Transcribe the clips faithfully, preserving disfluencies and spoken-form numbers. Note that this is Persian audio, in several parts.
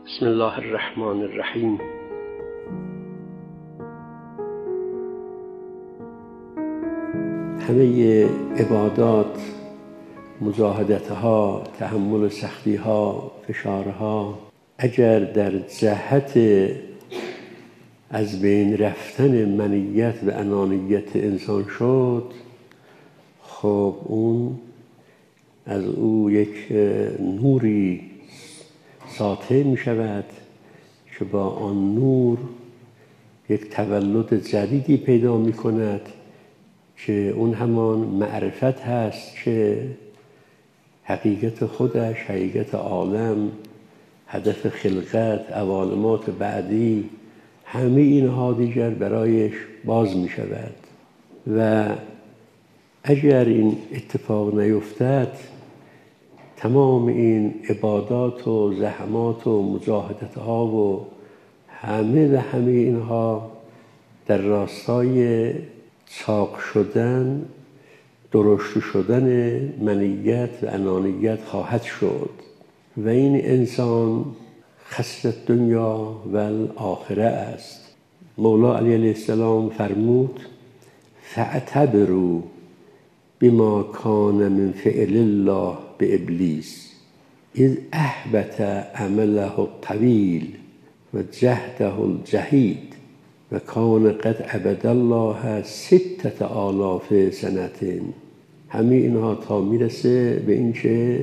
بسم الله الرحمن الرحیم. همه عبادات، مجاهدتها، تحمل سختیها، فشارها اگر در جهت از بین رفتن منیت و انانیت انسان شد، خب اون از او یک نوری ساطع می شود که با آن نور یک تولد جدیدی پیدا می کند که اون همان معرفت هست که حقیقت خودش، حقیقت عالم، هدف خلقت، عوالمات بعدی، همه اینها دیگر برایش باز می شود. و اگر این اتفاق نیفتد، تمام این عبادات و زحمات و مجاهدتها و همه و همه اینها در راستای چاق شدن، درشت شدن منیت و انانیت خواهد شد و این انسان خسر دنیا و الاخره است. مولا علی علیه السلام فرمود: فاعتبروا بما کان من فعل الله به ابلیس اذ احبط عمله الطویل و جهده الجهید و کان قد عبد الله ستة آلاف سنة. همه اینها تا میرسه به این که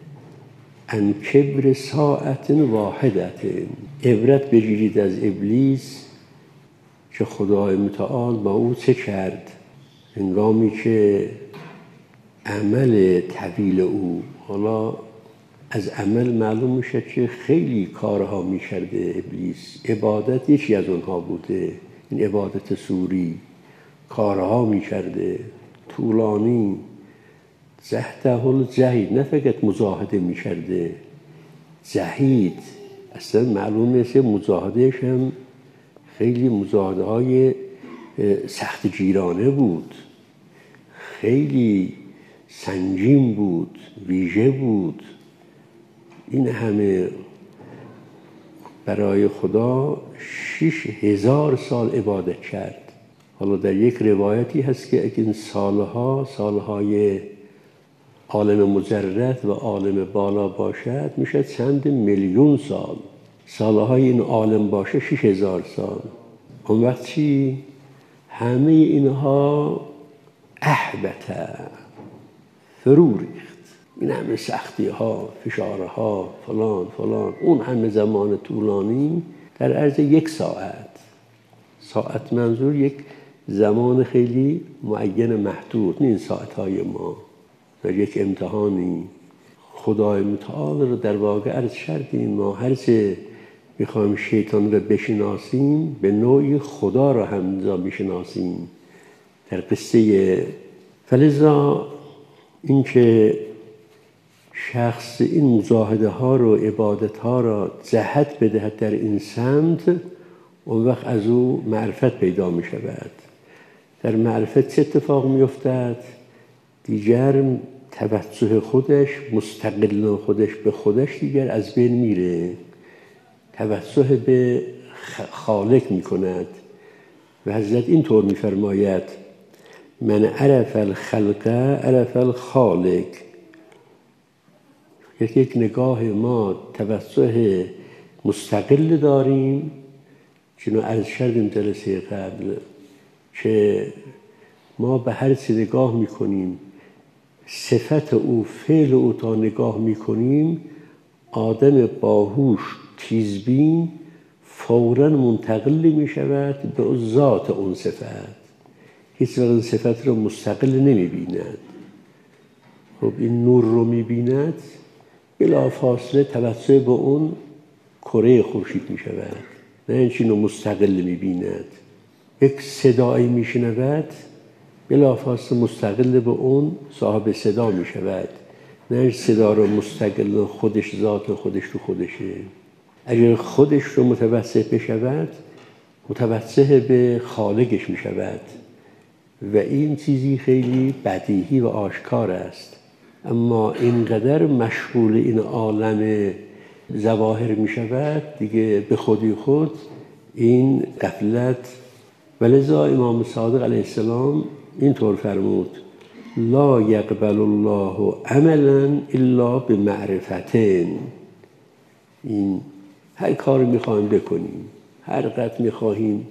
ان کبر ساعت واحدت، عبرت بگیرید از ابلیس که خدای متعال با او چه کرد هنگامی که عمل طویل او، حالا از عمل معلوم میشه که خیلی کارها میکرده ابلیس، عبادت یکی از اونها بوده، این عبادت سوری، کارها میکرده طولانی، جهده الجهید، نه فقط مجاهده میکرده، جهید، اصلا معلومه که مجاهدهش هم خیلی مجاهده های سخت گیرانه بود، خیلی سنگین بود، ویژه بود. این همه برای خدا شش هزار سال عبادت کرد. حالا در یک روایتی هست که این سالها سالهای عالم مجرد و عالم بالا باشد میشه چند میلیون سال، سالهای این عالم باشه شش هزار سال. اون وقت چی؟ همه اینها احبطه، فرو ریخت، این همه سختی ها، فشارها، فلان فلان، اون همه زمان طولانی در عرض یک ساعت. ساعت منظور یک زمان خیلی معین محدود، نه این ساعتهای ما. در یک امتحانی خدای متعال رو در واقع عرض کردیم، ما هر چه میخوایم شیطان رو بشناسیم به نوعی خدا رو هم بشناسیم در قصه. فلذا اینکه شخص این مجاهده ها رو، عبادت ها را جهت بدهد در این سمت، اون وقت از او معرفت پیدا می شود. در معرفت چه اتفاق می افتد؟ دیگر توجه خودش، مستقل خودش به خودش دیگر از بین میره، توجه به خالق می کند. و حضرت اینطور می فرماید: من عرف الخلق عرف الخالق. یک یک نگاه ما توجه مستقل داریم که نو عرض کردیم جلسه قبل که ما به هر چی نگاه میکنیم، صفت او، فعل او تا نگاه میکنیم، آدم باهوش تیزبین فوراً منتقل میشود به ذات اون صفت، هیچ وقت صفت رو مستقل نمی بیند. خب این نور رو می بیند، بلا فاصله توجه به اون کره خورشید می شود، نه اینچین رو مستقل می بیند. یک صدایی می شنود، بلا فاصله مستقل به اون صاحب صدا می شود، نه این صدا رو مستقل خودش، ذات خودش تو خودشه. اگر خودش رو متوجه بشود، متوجه به خالقش می شود و این چیزی خیلی بدیهی و آشکار است. اما اینقدر مشغول این عالم ظواهر می شود دیگه به خودی خود این غفلت. ولذا امام صادق علیه السلام اینطور فرمود: لا یقبل الله عملا الا بمعرفتین. این هر کار میخوایم بکنیم، هر قدر میخواهیم،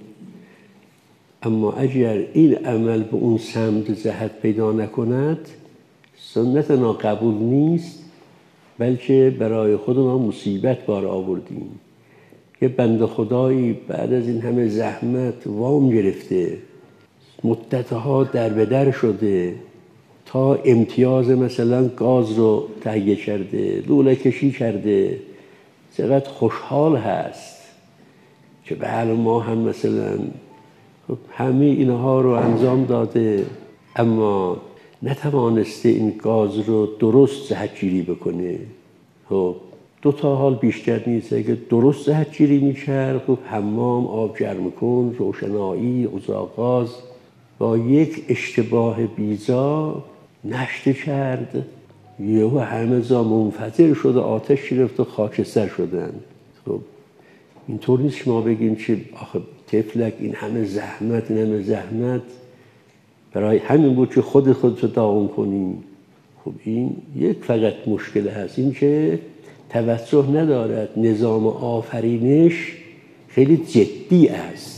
اما اگر این عمل به اون سمت جهت پیدا نکند، سنت نا قبول نیست، بلکه برای خود ما مصیبت بار آوردیم. یه بنده خدایی بعد از این همه زحمت وام گرفته، مدتها در به در شده تا امتیاز مثلا گاز رو تهیه کرده، لوله کشی کرده، چقدر خوشحال هست که بله ما هم مثلا همه اینها رو انجام داده، اما نتوانسته این گاز رو درست جهتگیری بکنه. خب دو تا حال بیشتر نیست. اگه درست جهتگیری میکرد، خب حمام، آب گرم کن، روشنایی، ازاغاز، با یک اشتباه بیجا نشته کرد، یهو همه جا منفجر شده، آتش گرفت و خاکستر شدن. خب اینطور نیست که ما بگیم که آخه طفلک این همه زحمت این همه زحمت برای همین بود که خود خود رو داغون کنیم. خب این یک فقط مشکل هست، این که توجه ندارد نظام آفرینش خیلی جدی است،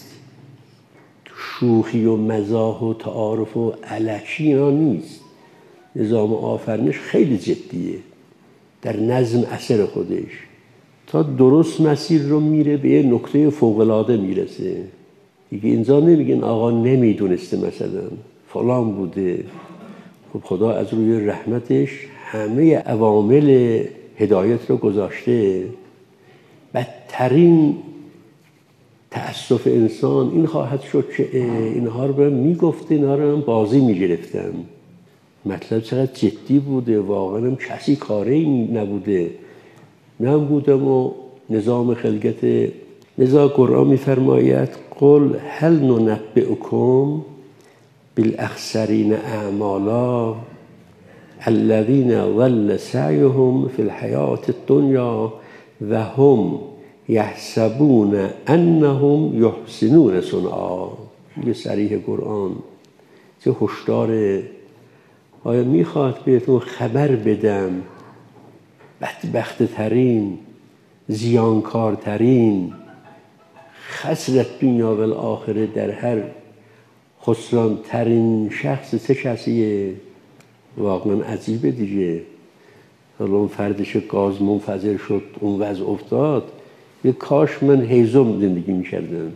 شوخی و مزاح و تعارف و الکی ها نیست. نظام آفرینش خیلی جدیه در نظم اثر خودش، تا درست مسیر رو میره به یه نقطه فوق‌العاده میرسه. دیگه اینجا نمیگن آقا نمیدونسته مثلا فلان بوده. خب خدا از روی رحمتش همه عوامل هدایت رو گذاشته. بدترین تأسف انسان این خواهد شد که اینها رو به میگفته، اینها رو بازی میگرفتن. مطلب چقدر جدی بوده، واقعا هم کسی کاری نبوده، من بودم و نظام خلقت. لذا قرآن میفرماید قل هل ننبئکم بالاخسرین اعمالا الذین ضل سعیهم فی الحیاة الدنیا و هم یحسبون انهم یحسنون صنعا. یه صریح قرآن چه هشداره. آیا میخواد بهتون خبر بدم بدبخت ترین، زیانکارترین، خسرت دنیا و الاخره، در هر خسران ترین شخص چه کسیه؟ واقعا عجیبه دیگه. حالا اون فردش گاز منفجر شد، اون وضع افتاد، یه کاش من هیزم زندگی میکردم،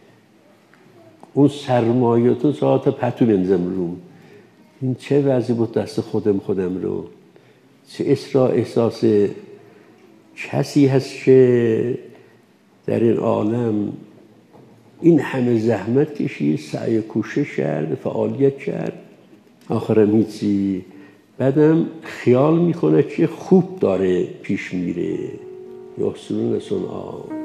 اون سرمایه تو ساعت پتو بنزم رو. این چه وضعی بود دست خودم خودم رو. چه اسرا احساس کسی هست که در این عالم این همه زحمت کشید، سعی کوشش کرد، فعالیت کرد، آخرم هیچی. بعدم خیال میکنه که خوب داره پیش میره. یحسنون صنعا.